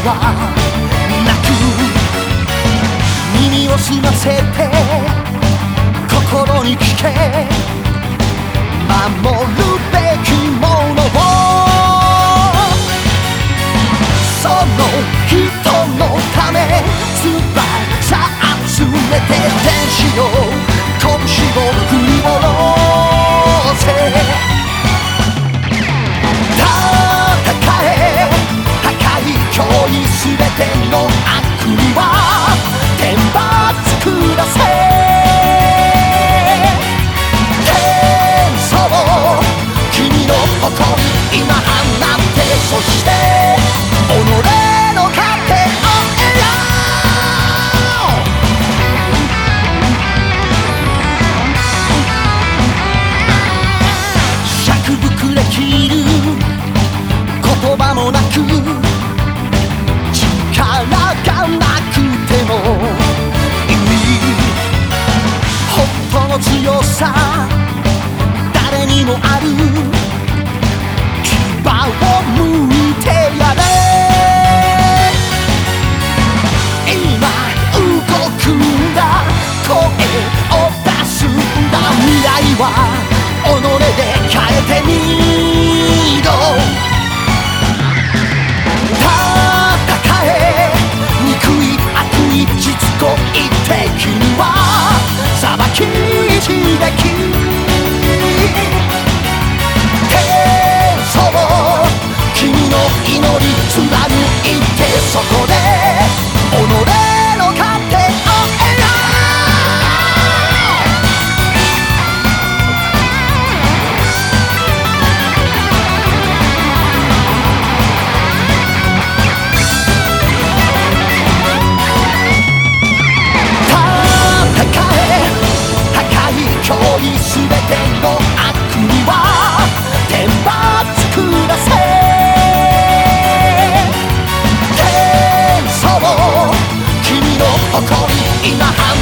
はなく、耳を澄ませて心に聞け、守るべきものを、その人のため翼集めて天使を拳を振り下ろせ、戦え破壊脅威すべての悪には天罰下せ、天祖君の誇り今放って、そして己の糧を得よう。尺膨れきる言葉もなく、力がなくてもいい、本当の強さ誰にもある、牙を向いてやれ、今動くんだ、声を出すんだ、未来は己で変えてみろ。戦え憎い悪意しつこい敵には裁き一撃、天祖君の祈り貫いて、そこで己の糧を得よう。脅威すべての悪には天罰下せ、天祖君の誇り今放